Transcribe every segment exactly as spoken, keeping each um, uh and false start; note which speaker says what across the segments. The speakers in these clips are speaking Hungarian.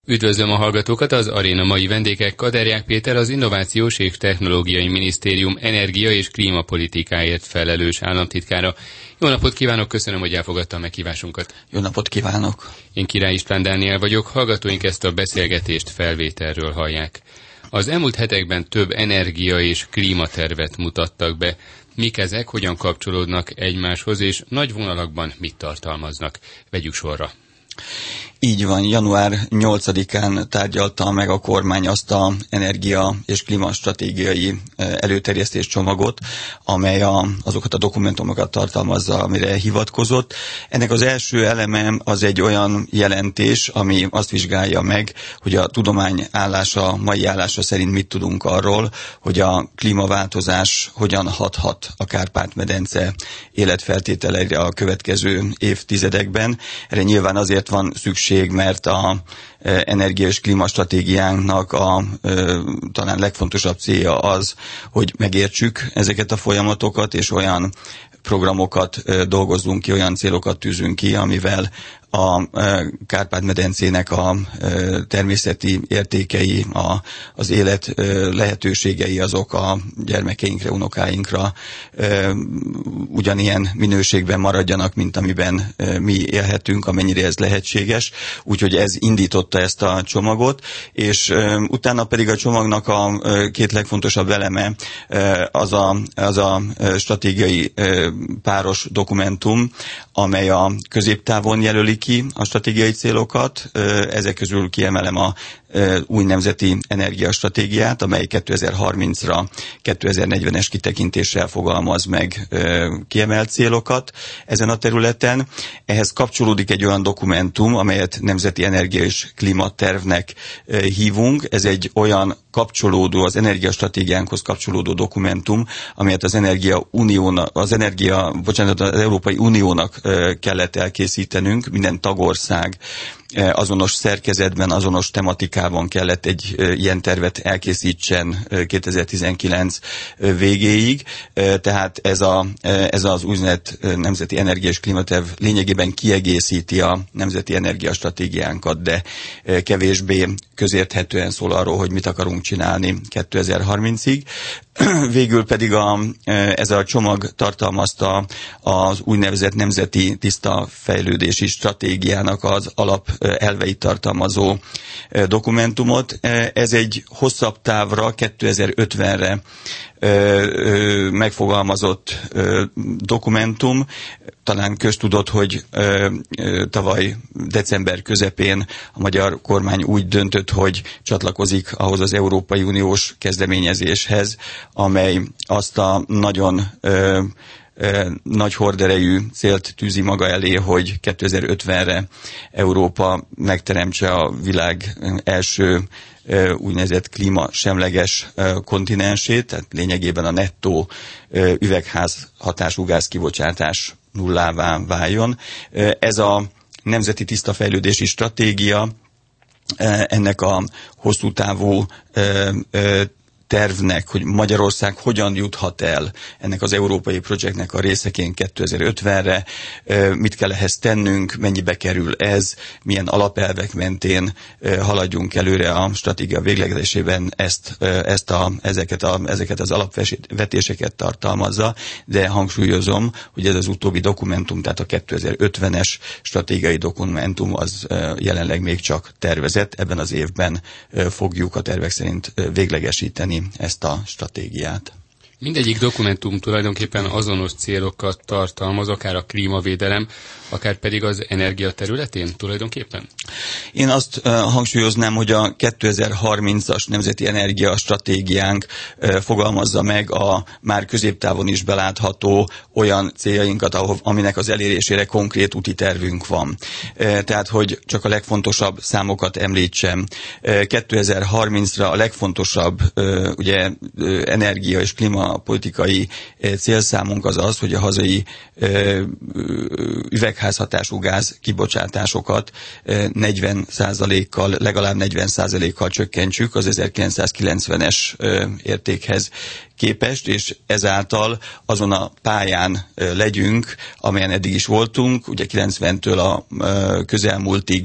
Speaker 1: Üdvözlöm a hallgatókat, az aréna mai vendégek Kaderják Péter, az Innovációs és Technológiai Minisztérium energia- és klímapolitikáért felelős államtitkára. Jó napot kívánok, köszönöm, hogy elfogadta a meghívásunkat.
Speaker 2: Jó napot kívánok!
Speaker 1: Én Király István Dániel vagyok, hallgatóink ezt a beszélgetést felvételről hallják. Az elmúlt hetekben több energia- és klímatervet mutattak be. Mik ezek, hogyan kapcsolódnak egymáshoz, és nagy vonalakban mit tartalmaznak? Vegyük sorra.
Speaker 2: Így van, január nyolcadikán tárgyalta meg a kormány azt a energia- és klímastratégiai előterjesztés csomagot, amely a, azokat a dokumentumokat tartalmazza, amire hivatkozott. Ennek az első eleme az egy olyan jelentés, ami azt vizsgálja meg, hogy a tudomány állása, mai állása szerint mit tudunk arról, hogy a klímaváltozás hogyan hathat a Kárpát-medence életfeltételeire a következő évtizedekben. Erre nyilván azért van szükség, mert a energia- és klímastratégiánknak a talán legfontosabb célja az, hogy megértsük ezeket a folyamatokat, és olyan programokat dolgozzunk ki, olyan célokat tűzünk ki, amivel a Kárpát-medencének a természeti értékei, a, az élet lehetőségei azok a gyermekeinkre, unokáinkra ugyanilyen minőségben maradjanak, mint amiben mi élhetünk, amennyire ez lehetséges. Úgyhogy ez indította ezt a csomagot, és utána pedig a csomagnak a két legfontosabb eleme az a, az a stratégiai páros dokumentum, amely a középtávon jelöli ki a stratégiai célokat. Ezek közül kiemelem a új nemzeti energiastratégiát, amely kétezer-harmincra kétezer-negyvenes kitekintéssel fogalmaz meg kiemelt célokat ezen a területen. Ehhez kapcsolódik egy olyan dokumentum, amelyet nemzeti energia- és klímatervnek hívunk. Ez egy olyan kapcsolódó, az energiastratégiánkhoz kapcsolódó dokumentum, amelyet az Energia Uniónak, az Energia, bocsánat, az Európai Uniónak kellett elkészítenünk, minden tagország azonos szerkezetben, azonos tematikában kellett egy ilyen tervet elkészítsen kétezer-tizenkilenc végéig. Tehát ez, a, ez az úgynevezett Nemzeti Energia- és Klímaterv lényegében kiegészíti a nemzeti energiastratégiánkat, de kevésbé közérthetően szól arról, hogy mit akarunk csinálni kétezer-harmincig. Végül pedig a, ez a csomag tartalmazta az úgynevezett nemzeti tiszta fejlődési stratégiának az alap elveit tartalmazó dokumentumot. Ez egy hosszabb távra, kétezer-ötvenre megfogalmazott dokumentum. Talán köztudott, hogy tavaly december közepén a magyar kormány úgy döntött, hogy csatlakozik ahhoz az Európai Uniós kezdeményezéshez, amely azt a nagyon nagy horderejű célt tűzi maga elé, hogy kétezer-ötvenre Európa megteremtse a világ első úgynevezett klímasemleges kontinensét, tehát lényegében a nettó üvegház hatású gázkibocsátás nullává váljon. Ez a nemzeti tiszta fejlődési stratégia ennek a hosszú távú tervnek, hogy Magyarország hogyan juthat el ennek az európai projektnek a részeként kétezer-ötvenre, mit kell ehhez tennünk, mennyibe kerül ez, milyen alapelvek mentén haladjunk előre a stratégia véglegesében, ezt, ezt a, ezeket, a, ezeket az alapvetéseket tartalmazza, de hangsúlyozom, hogy ez az utóbbi dokumentum, tehát a kétezer-ötvenes stratégiai dokumentum az jelenleg még csak tervezett, ebben az évben fogjuk a tervek szerint véglegesíteni ezt a stratégiát.
Speaker 1: Mindegyik dokumentum tulajdonképpen azonos célokat tartalmaz, akár a klímavédelem, akár pedig az energia területén tulajdonképpen?
Speaker 2: Én azt uh, hangsúlyoznám, hogy a kétezer-harmincas nemzeti energiastratégiánk uh, fogalmazza meg a már középtávon is belátható olyan céljainkat, ahol, aminek az elérésére konkrét úti tervünk van. Uh, tehát, hogy csak a legfontosabb számokat említsem. Uh, kétezer-harmincra a legfontosabb uh, ugye, uh, energia és klímapolitikai uh, célszámunk az az, hogy a hazai uh, üvegházhatású gáz kibocsátásokat negyven százalékkal, legalább negyven százalékkal csökkentsük az ezerkilencszázkilencvenes értékhez képest, és ezáltal azon a pályán legyünk, amelyen eddig is voltunk, ugye kilencventől a közelmúltig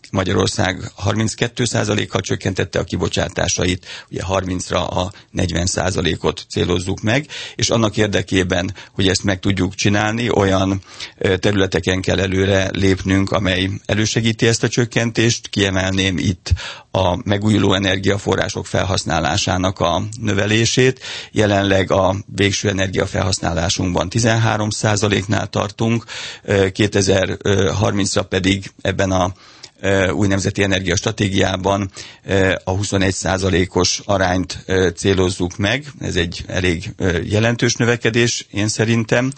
Speaker 2: Magyarország harminckettő százalékkal csökkentette a kibocsátásait, ugye harmincra a negyven százalékot célozzuk meg, és annak érdekében, hogy ezt meg tudjuk csinálni, olyan területeken kell előre lépnünk, amely elősegíti ezt a csökkentést. Kiemelném itt a megújuló energiaforrások felhasználásának a növelését. Jelenleg a végső energiafelhasználásunkban tizenhárom százaléknál tartunk, kétezer-harmincra pedig ebben a új nemzeti energiastratégiában a huszonegy százalékos arányt célozzuk meg. Ez egy elég jelentős növekedés, én szerintem.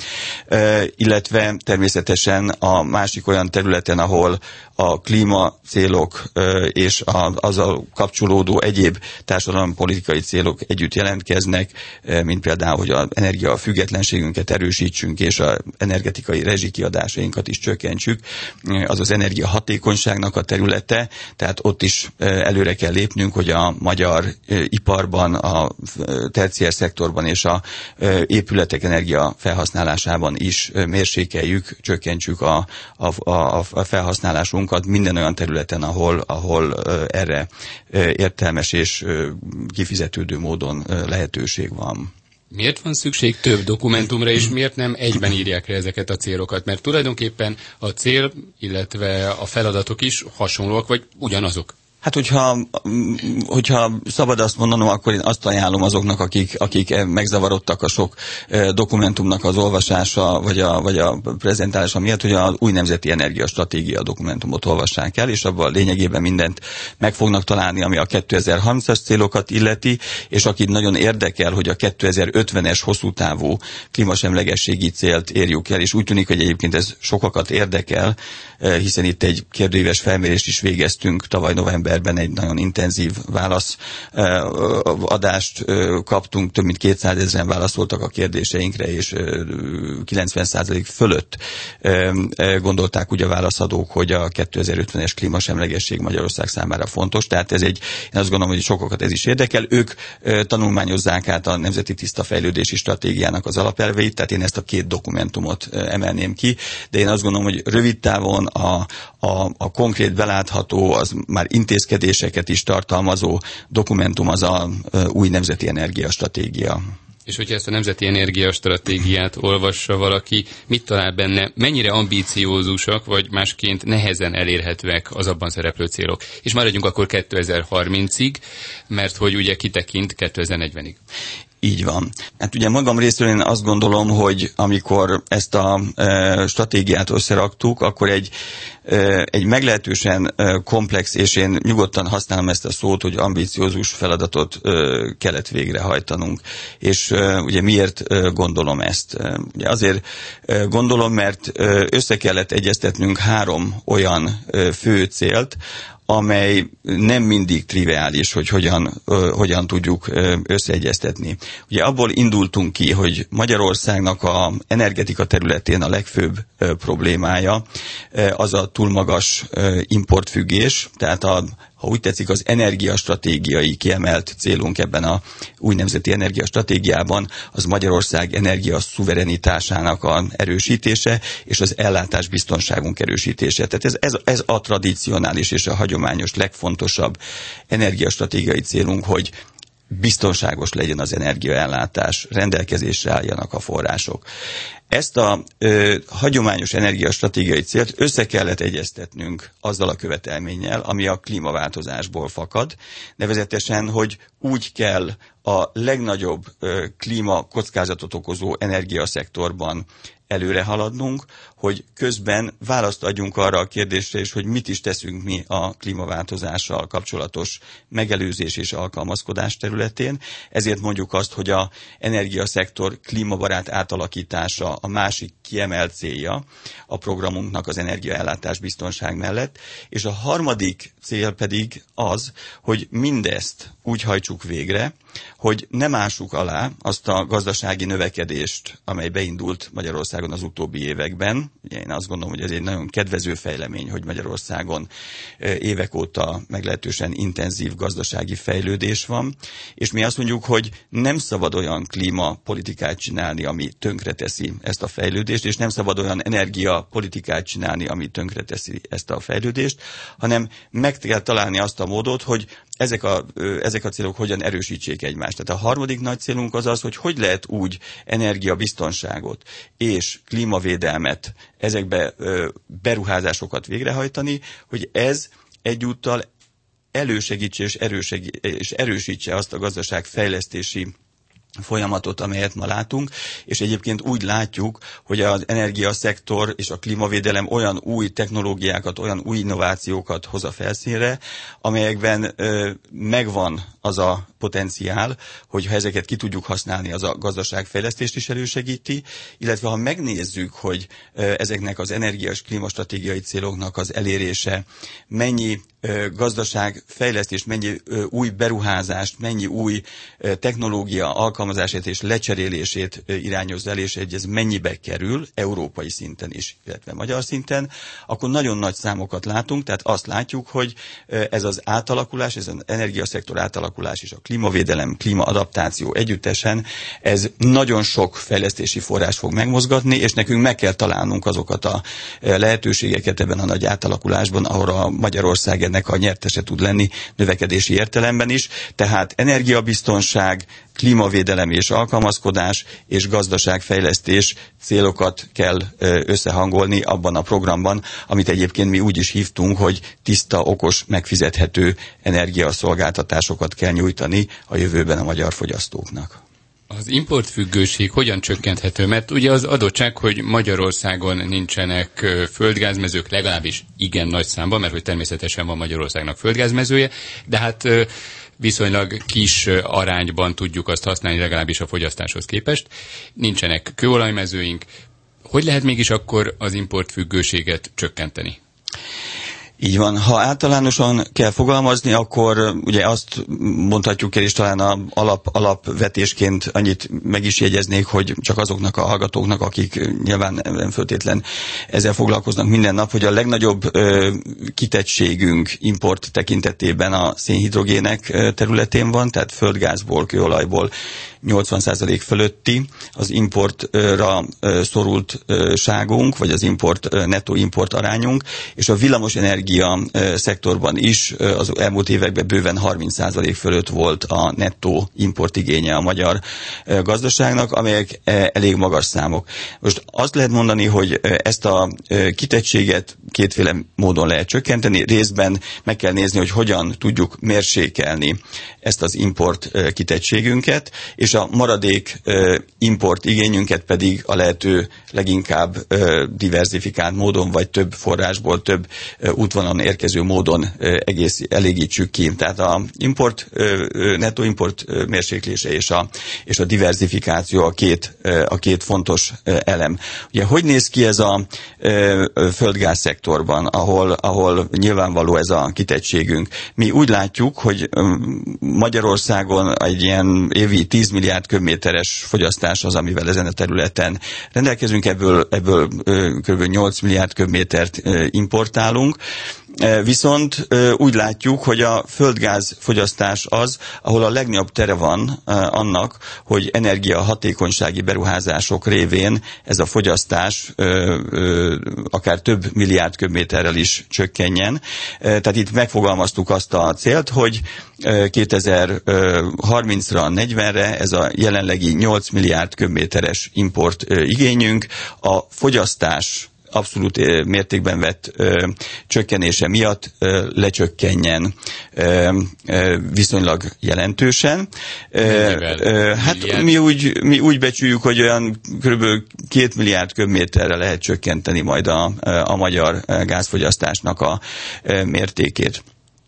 Speaker 2: Illetve természetesen a másik olyan területen, ahol a klímacélok és azzal kapcsolódó egyéb társadalompolitikai célok együtt jelentkeznek, mint például, hogy az energiafüggetlenségünket erősítsünk, és az energetikai rezsikiadásainkat is csökkentsük, az az energiahatékonyságnak a területe, tehát ott is előre kell lépnünk, hogy a magyar iparban, a terciár szektorban és a épületek energia felhasználásában is mérsékeljük, csökkentsük a, a, a, a felhasználásunkat minden olyan területen, ahol, ahol erre értelmes és kifizetődő módon lehetőség van.
Speaker 1: Miért van szükség több dokumentumra, és miért nem egyben írják le ezeket a célokat? Mert tulajdonképpen a cél, illetve a feladatok is hasonlóak, vagy ugyanazok.
Speaker 2: Hát, hogyha, hogyha szabad azt mondanom, akkor én azt ajánlom azoknak, akik, akik megzavarodtak a sok dokumentumnak az olvasása, vagy a, vagy a prezentálása miatt, hogy az új nemzeti energiastratégia dokumentumot olvassák el, és abban lényegében mindent meg fognak találni, ami a kétezer-harmincas célokat illeti, és akit nagyon érdekel, hogy a kétezer-ötvenes hosszú távú klímasemlegességi célt érjük el, és úgy tűnik, hogy egyébként ez sokakat érdekel, hiszen itt egy kérdőíves felmérést is végeztünk tavaly novemberben, egy nagyon intenzív válaszadást kaptunk, több mint kétszázezren válaszoltak a kérdéseinkre, és kilencven százalék fölött gondolták úgy a válaszadók, hogy a kétezer-ötvenes klímasemlegesség Magyarország számára fontos, tehát ez egy, én azt gondolom, hogy sokakat ez is érdekel. Ők tanulmányozzák át a Nemzeti Tiszta Fejlődési Stratégiának az alapelveit, tehát én ezt a két dokumentumot emelném ki, de én azt gondolom, hogy rövid távon A, a, a konkrét belátható, az már intézkedéseket is tartalmazó dokumentum az a új nemzeti energiastratégia.
Speaker 1: És hogyha ezt a nemzeti energiastratégiát olvassa valaki, mit talál benne, mennyire ambíciózusak, vagy másként nehezen elérhetőek az abban szereplő célok? És maradjunk akkor kétezer-harmincig, mert hogy ugye kitekint kétezer-negyvenig.
Speaker 2: Így van. Hát ugye magam részéről én azt gondolom, hogy amikor ezt a e, stratégiát összeraktuk, akkor egy, e, egy meglehetősen e, komplex, és én nyugodtan használom ezt a szót, hogy ambiciózus feladatot e, kellett végrehajtanunk. És e, ugye miért e, gondolom ezt? E, ugye azért e, gondolom, mert e, össze kellett egyeztetnünk három olyan e, fő célt, amely nem mindig triviális, hogy hogyan, ö, hogyan tudjuk ö, összeegyeztetni. Ugye abból indultunk ki, hogy Magyarországnak a energetika területén a legfőbb ö, problémája ö, az a túl magas ö, importfüggés, tehát a ha úgy tetszik, az energiastratégiai kiemelt célunk ebben a új nemzeti energiastratégiában az Magyarország energia szuverenitásának a erősítése és az ellátásbiztonságunk erősítése. Tehát ez, ez, ez a tradicionális és a hagyományos legfontosabb energiastratégiai célunk, hogy biztonságos legyen az energiaellátás, rendelkezésre álljanak a források. Ezt a ö, hagyományos energiastratégiai célt össze kellett egyeztetnünk azzal a követelménnyel, ami a klímaváltozásból fakad, nevezetesen, hogy úgy kell a legnagyobb ö, klímakockázatot okozó energiaszektorban előre haladnunk, hogy közben választ adjunk arra a kérdésre is, hogy mit is teszünk mi a klímaváltozással kapcsolatos megelőzés és alkalmazkodás területén. Ezért mondjuk azt, hogy az energiaszektor klímabarát átalakítása a másik kiemelt célja a programunknak az energiaellátás biztonság mellett, és a harmadik cél pedig az, hogy mindezt úgy hajtsuk végre, hogy nem ássuk alá azt a gazdasági növekedést, amely beindult Magyarországon Magyarországon az utóbbi években. Ugye én azt gondolom, hogy ez egy nagyon kedvező fejlemény, hogy Magyarországon évek óta meglehetősen intenzív gazdasági fejlődés van, és mi azt mondjuk, hogy nem szabad olyan klímapolitikát csinálni, ami tönkreteszi ezt a fejlődést, és nem szabad olyan energiapolitikát csinálni, ami tönkreteszi ezt a fejlődést, hanem meg kell találni azt a módot, hogy ezek a, ezek a célok hogyan erősítsék egymást. Tehát a harmadik nagy célunk az az, hogy hogy lehet úgy energiabiztonságot és klímavédelmet, ezekbe beruházásokat végrehajtani, hogy ez egyúttal elősegítse és, erősegí- és erősítse azt a gazdaságfejlesztési folyamatot, amelyet ma látunk, és egyébként úgy látjuk, hogy az energiaszektor és a klímavédelem olyan új technológiákat, olyan új innovációkat hoz a felszínre, amelyekben ö, megvan az a potenciál, hogy ha ezeket ki tudjuk használni, az a gazdaságfejlesztést is elősegíti, illetve ha megnézzük, hogy ö, ezeknek az energia- és klímastratégiai céloknak az elérése mennyi ö, gazdaságfejlesztést, mennyi ö, új beruházást, mennyi új ö, technológia alkalmazását és lecserélését ö, irányoz el, és hogy ez mennyibe kerül, európai szinten is, illetve magyar szinten, akkor nagyon nagy számokat látunk, tehát azt látjuk, hogy ö, ez az átalakulás, ez az energiaszektor átalakulás és a klímavédelem, klímaadaptáció együttesen, ez nagyon sok fejlesztési forrás fog megmozgatni, és nekünk meg kell találnunk azokat a lehetőségeket ebben a nagy átalakulásban, ahol a Magyarország ennek a nyertese tud lenni növekedési értelemben is. Tehát energiabiztonság, klímavédelem és alkalmazkodás és gazdaságfejlesztés célokat kell összehangolni abban a programban, amit egyébként mi úgy is hívtunk, hogy tiszta, okos, megfizethető energiaszolgáltatásokat kell nyújtani a jövőben a magyar fogyasztóknak.
Speaker 1: Az importfüggőség hogyan csökkenthető? Mert ugye az adottság, hogy Magyarországon nincsenek földgázmezők, legalábbis igen nagy számban, mert hogy természetesen van Magyarországnak földgázmezője, de hát viszonylag kis arányban tudjuk azt használni, legalábbis a fogyasztáshoz képest. Nincsenek kőolajmezőink. Hogy lehet mégis akkor az importfüggőséget csökkenteni?
Speaker 2: Így van. Ha általánosan kell fogalmazni, akkor ugye azt mondhatjuk el, és talán a alap, alapvetésként annyit meg is jegyeznék, hogy csak azoknak a hallgatóknak, akik nyilván nem föltétlen ezzel foglalkoznak minden nap, hogy a legnagyobb ö, kitettségünk import tekintetében a szénhidrogének területén van, tehát földgázból, kőolajból nyolcvan százalék fölötti az importra szorultságunk, vagy az import, nettó import arányunk, és a villamos energia szektorban is az elmúlt években bőven harminc százalék fölött volt a nettó importigénye a magyar gazdaságnak, amelyek elég magas számok. Most azt lehet mondani, hogy ezt a kitettséget kétféle módon lehet csökkenteni. Részben meg kell nézni, hogy hogyan tudjuk mérsékelni ezt az import kitettségünket, és a maradék import igényünket pedig a lehető leginkább diverzifikált módon, vagy több forrásból, több útvonalon érkező módon egész elégítsük ki. Tehát a import, nettó import mérséklése és a, és a diverzifikáció a két, a két fontos elem. Ugye hogy néz ki ez a földgáz szektorban, ahol, ahol nyilvánvaló ez a kitettségünk? Mi úgy látjuk, hogy Magyarországon egy ilyen évi tíz milliárd köbméteres fogyasztás az, amivel ezen a területen rendelkezünk, ebből, ebből kb. nyolc milliárd köbmétert importálunk. Viszont úgy látjuk, hogy a földgáz fogyasztás az, ahol a legnagyobb tere van annak, hogy energiahatékonysági beruházások révén ez a fogyasztás akár több milliárd köbméterrel is csökkenjen. Tehát itt megfogalmaztuk azt a célt, hogy kétezer-harmincra, negyvenre ez a jelenlegi nyolc milliárd köbméteres import igényünk, a fogyasztás abszolút mértékben vett ö, csökkenése miatt ö, lecsökkenjen ö, ö, viszonylag jelentősen. Ö, ö, hát mi úgy, mi úgy becsüljük, hogy olyan kb. két milliárd köbméterre lehet csökkenteni majd a, a magyar gázfogyasztásnak a mértékét.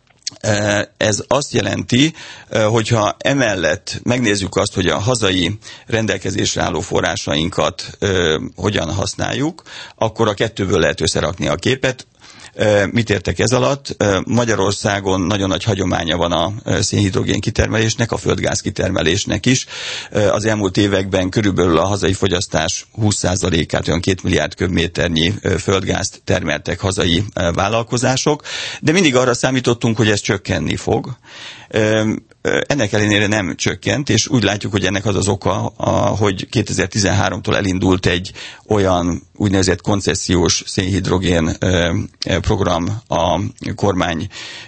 Speaker 2: Ez azt jelenti, hogyha emellett megnézzük azt, hogy a hazai rendelkezésre álló forrásainkat hogyan használjuk, akkor a kettőből lehet összerakni a képet. Mit értek ez alatt? Magyarországon nagyon nagy hagyománya van a szénhidrogén kitermelésnek, a földgáz kitermelésnek is. Az elmúlt években körülbelül a hazai fogyasztás húsz százalékát, olyan két milliárd köbméternyi földgázt termeltek hazai vállalkozások, de mindig arra számítottunk, hogy ez csökkenni fog. Ennek ellenére nem csökkent, és úgy látjuk, hogy ennek az az oka, hogy kétezer-tizenháromtól elindult egy olyan úgynevezett koncesziós szénhidrogén program a kormánynak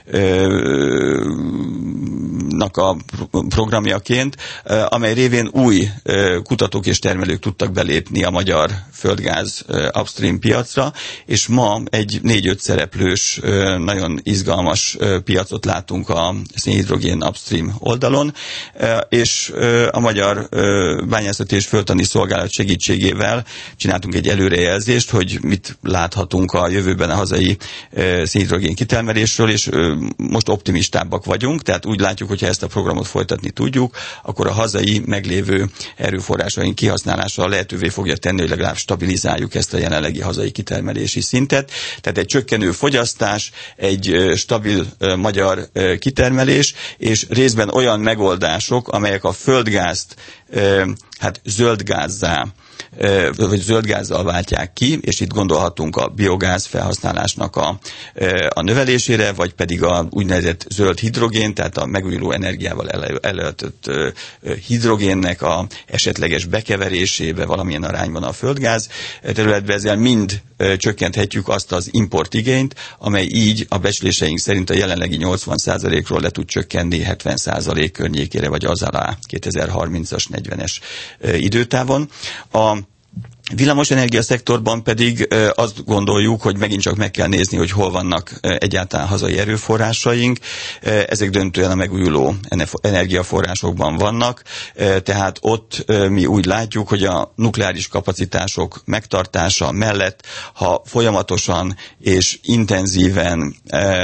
Speaker 2: a programjaként, amely révén új kutatók és termelők tudtak belépni a magyar földgáz upstream piacra, és ma egy négy-öt szereplős, nagyon izgalmas piacot látunk a szénhidrogén upstream oldalon, és a Magyar Bányászati és Földtani Szolgálat segítségével csináltunk egy előrejelzést, hogy mit láthatunk a jövőben a hazai szénhidrogén kitermelésről, és most optimistábbak vagyunk, tehát úgy látjuk, hogyha ezt a programot folytatni tudjuk, akkor a hazai meglévő erőforrásaink kihasználása lehetővé fogja tenni, hogy legalább stabilizáljuk ezt a jelenlegi hazai kitermelési szintet. Tehát egy csökkenő fogyasztás, egy stabil magyar kitermelés, és részben olyan megoldások, amelyek a földgázt hát zöldgázzá vagy zöldgázzal váltják ki, és itt gondolhatunk a biogáz felhasználásnak a, a növelésére, vagy pedig a úgynevezett zöld hidrogén, tehát a megújuló energiával előállított hidrogénnek a esetleges bekeverésébe valamilyen arányban a földgáz területben, ezzel mind csökkenthetjük azt az importigényt, amely így a becsléseink szerint a jelenlegi nyolcvan százalékról le tud csökkenni hetven százalék környékére, vagy az alá kétezer-harmincas, negyvenes időtávon. A villamosenergia szektorban pedig azt gondoljuk, hogy megint csak meg kell nézni, hogy hol vannak egyáltalán hazai erőforrásaink. Ezek döntően a megújuló energiaforrásokban vannak, tehát ott mi úgy látjuk, hogy a nukleáris kapacitások megtartása mellett, ha folyamatosan és intenzíven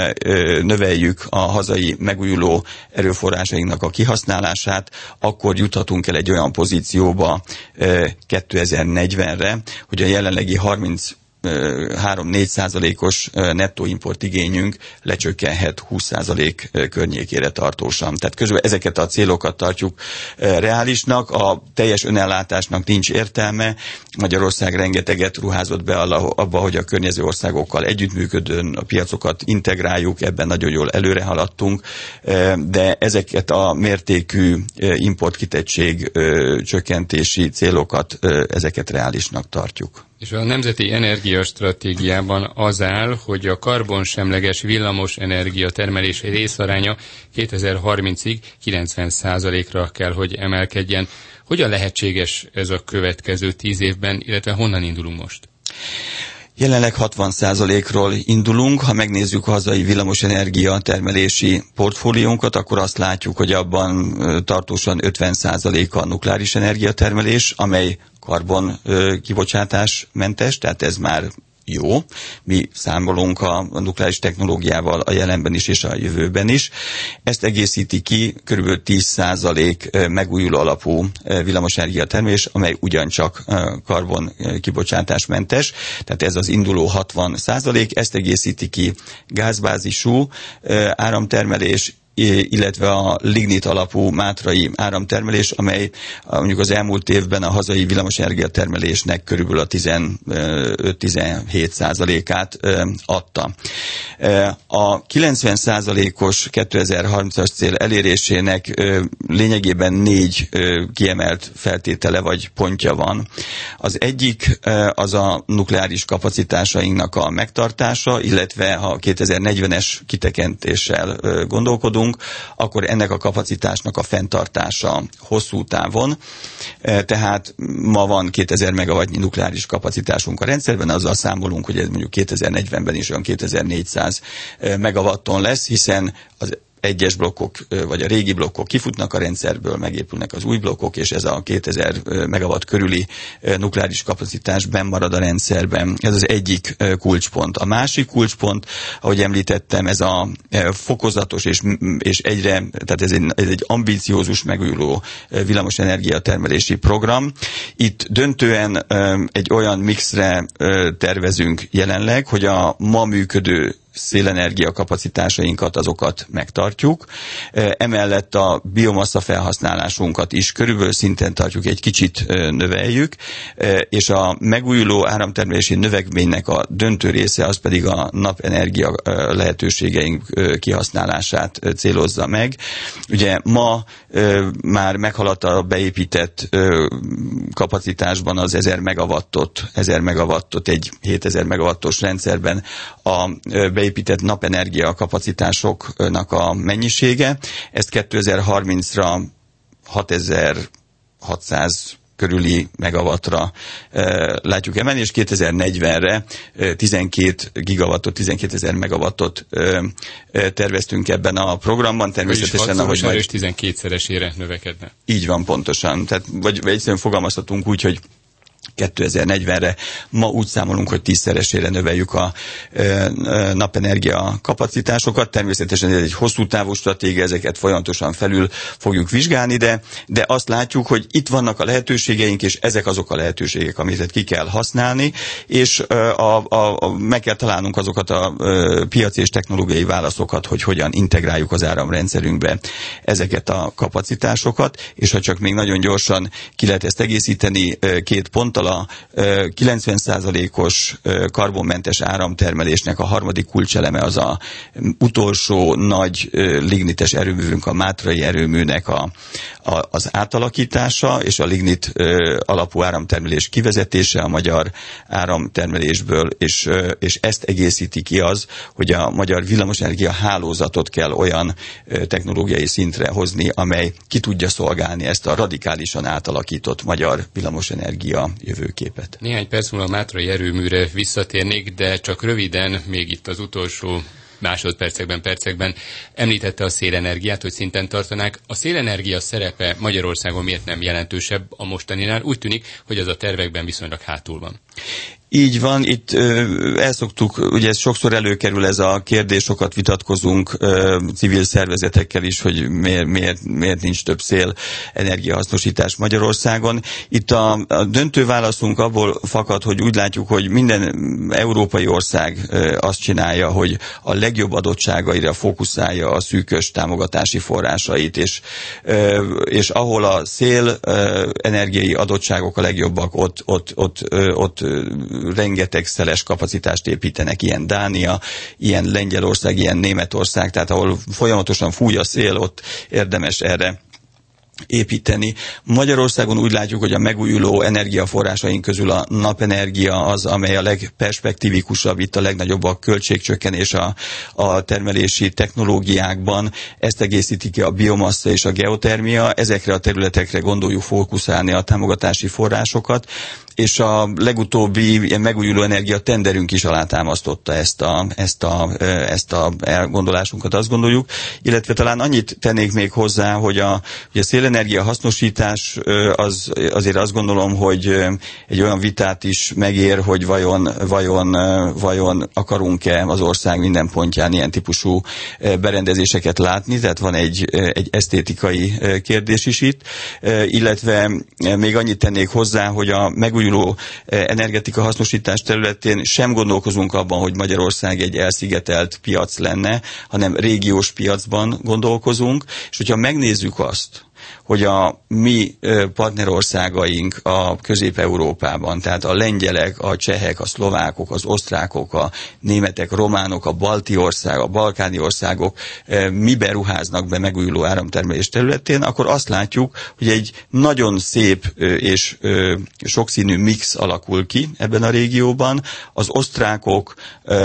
Speaker 2: növeljük a hazai megújuló erőforrásainknak a kihasználását, akkor juthatunk el egy olyan pozícióba kétezer-negyvenre, hogy a jelenlegi harminchárom-négy százalékos nettó import igényünk lecsökkenhet húsz százalék környékére tartósan. Tehát közben ezeket a célokat tartjuk reálisnak, a teljes önellátásnak nincs értelme. Magyarország rengeteget ruházott be abba, hogy a környező országokkal együttműködőn a piacokat integráljuk, ebben nagyon jól előre haladtunk, de ezeket a mértékű importkitettség csökkentési célokat, ezeket reálisnak tartjuk.
Speaker 1: És a Nemzeti Energiastratégiában az áll, hogy a karbonsemleges villamos energia termelés részaránya kétezer-harmincig kilencven százalékra kell, hogy emelkedjen. Hogyan lehetséges ez a következő tíz évben, illetve honnan indulunk most?
Speaker 2: Jelenleg hatvan százalékról indulunk, ha megnézzük a hazai villamosenergia termelési portfóliónkat, akkor azt látjuk, hogy abban tartósan ötven százalék a nukleáris energiatermelés, amely karbon kibocsátás mentes, tehát ez már jó. Mi számolunk a nukleáris technológiával a jelenben is és a jövőben is. Ezt egészíti ki kb. tíz százalék megújuló alapú villamosenergia termelés, amely ugyancsak karbon kibocsátásmentes. Tehát ez az induló hatvan százalék. Ezt egészíti ki gázbázisú áramtermelés, illetve a lignit alapú mátrai áramtermelés, amely mondjuk az elmúlt évben a hazai villamosenergia termelésnek körülbelül a tizenöt-tizenhét százalékát adta. A kilencven százalékos kétezer-harmincas cél elérésének lényegében négy kiemelt feltétele vagy pontja van. Az egyik az a nukleáris kapacitásainknak a megtartása, illetve ha kétezer-negyvenes kitekintéssel gondolkodunk, akkor ennek a kapacitásnak a fenntartása hosszú távon. Tehát ma van kétezer megawattnyi nukleáris kapacitásunk a rendszerben, azzal számolunk, hogy ez mondjuk kétezer-negyvenben is olyan kétezer-négyszáz megawatton lesz, hiszen az egyes blokkok, vagy a régi blokkok kifutnak a rendszerből, megépülnek az új blokkok, és ez a kétezer megawatt körüli nukleáris kapacitás benn marad a rendszerben. Ez az egyik kulcspont. A másik kulcspont, ahogy említettem, ez a fokozatos és, és egyre, tehát ez egy, ez egy ambiciózus megújuló villamosenergia termelési program. Itt döntően egy olyan mixre tervezünk jelenleg, hogy a ma működő szélenergia kapacitásainkat, azokat megtartjuk. Emellett a biomassa felhasználásunkat is körülbelül szinten tartjuk, egy kicsit növeljük, és a megújuló áramtermelési növekménynek a döntő része az pedig a napenergia lehetőségeink kihasználását célozza meg. Ugye ma már meghaladta a beépített kapacitásban az ezer megawattot, ezer megawattot egy hétezer megawattos rendszerben a beépített napenergia kapacitásoknak a mennyisége. Ezt kétezer-harmincra hatezer-hatszáz körüli megawattra e, látjuk emelni, és kétezer-negyvenre e, tizenkét gigawattot, tizenkétezer megawattot e, e, terveztünk ebben a programban.
Speaker 1: Természetesen, ahogy majd tizenkétszeresére növekedne.
Speaker 2: Így van, pontosan. Tehát, vagy, vagy egyszerűen fogalmazhatunk úgy, hogy kétezer-negyvenre ma úgy számolunk, hogy tízszeresére növeljük a e, napenergia kapacitásokat. Természetesen ez egy hosszú távú stratégia, ezeket folyamatosan felül fogjuk vizsgálni, de, de azt látjuk, hogy itt vannak a lehetőségeink, és ezek azok a lehetőségek, amiket ki kell használni, és a, a, a, meg kell találnunk azokat a, a piaci és technológiai válaszokat, hogy hogyan integráljuk az áramrendszerünkbe ezeket a kapacitásokat, és ha csak még nagyon gyorsan ki lehet ezt egészíteni két ponttal, a kilencven százalékos karbonmentes áramtermelésnek a harmadik kulcseleme az a utolsó nagy lignites erőművünk, a mátrai erőműnek a, a, az átalakítása, és a lignit alapú áramtermelés kivezetése a magyar áramtermelésből, és, és ezt egészíti ki az, hogy a magyar villamosenergia hálózatot kell olyan technológiai szintre hozni, amely ki tudja szolgálni ezt a radikálisan átalakított magyar villamosenergia jövőképet.
Speaker 1: Néhány perc múlva a mátrai erőműre visszatérnék, de csak röviden, még itt az utolsó másodpercekben, percekben említette a szélenergiát, hogy szinten tartanák. A szélenergia szerepe Magyarországon miért nem jelentősebb a mostaninál? Úgy tűnik, hogy az a tervekben viszonylag hátul van.
Speaker 2: Így van, itt ö, elszoktuk, ugye ez sokszor előkerül ez a kérdés, sokat vitatkozunk ö, civil szervezetekkel is, hogy miért, miért, miért nincs több szél energiahasznosítás Magyarországon. Itt a, a döntő válaszunk abból fakad, hogy úgy látjuk, hogy minden európai ország ö, azt csinálja, hogy a legjobb adottságaira fókuszálja a szűkös támogatási forrásait, és, ö, és ahol a szél ö, energiai adottságok a legjobbak, ott, ott, ott, ö, ott rengeteg szeles kapacitást építenek, ilyen Dánia, ilyen Lengyelország, ilyen Németország, tehát ahol folyamatosan fúj a szél, ott érdemes erre építeni. Magyarországon úgy látjuk, hogy a megújuló energiaforrásaink közül a napenergia az, amely a legperspektívikusabb, itt a legnagyobb a költségcsökkenés a, a termelési technológiákban. Ezt egészíti ki a biomassa és a geotermia. Ezekre a területekre gondoljuk fókuszálni a támogatási forrásokat, és a legutóbbi ilyen megújuló energia tenderünk is alátámasztotta ezt a, ezt a, ezt a elgondolásunkat, azt gondoljuk. Illetve talán annyit tennék még hozzá, hogy a, hogy a szélenergia hasznosítás az, azért azt gondolom, hogy egy olyan vitát is megér, hogy vajon, vajon, vajon akarunk-e az ország minden pontján ilyen típusú berendezéseket látni, tehát van egy, egy esztétikai kérdés is itt, illetve még annyit tennék hozzá, hogy a megújuló energetika hasznosítás területén sem gondolkozunk abban, hogy Magyarország egy elszigetelt piac lenne, hanem régiós piacban gondolkozunk, és hogyha megnézzük azt, hogy a mi partnerországaink a Közép-Európában, tehát a lengyelek, a csehek, a szlovákok, az osztrákok, a németek, románok, a balti országok, a balkáni országok miben ruháznak be megújuló áramtermelés területén, akkor azt látjuk, hogy egy nagyon szép és sokszínű mix alakul ki ebben a régióban. Az osztrákok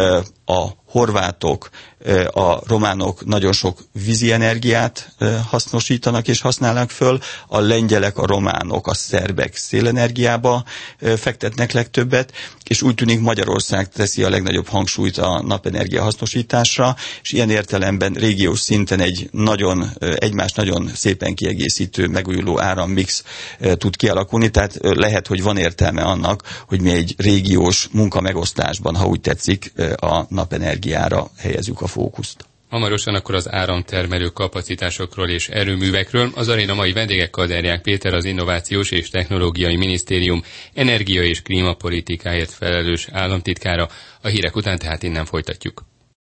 Speaker 2: a horvátok, a románok nagyon sok vízi energiát hasznosítanak és használnak föl, a lengyelek, a románok, a szerbek szélenergiába fektetnek legtöbbet, és úgy tűnik Magyarország teszi a legnagyobb hangsúlyt a napenergia hasznosításra, és ilyen értelemben régiós szinten egy nagyon, egymást nagyon szépen kiegészítő, megújuló árammix tud kialakulni, tehát lehet, hogy van értelme annak, hogy mi egy régiós munkamegosztásban, ha úgy tetszik, a napenergiára helyezzük a fókuszt.
Speaker 1: Hamarosan akkor az áramtermelő kapacitásokról és erőművekről. Az aréna mai vendégek Kaderják Péter, az Innovációs és Technológiai Minisztérium energia- és klímapolitikáért felelős államtitkára. A hírek után tehát innen folytatjuk.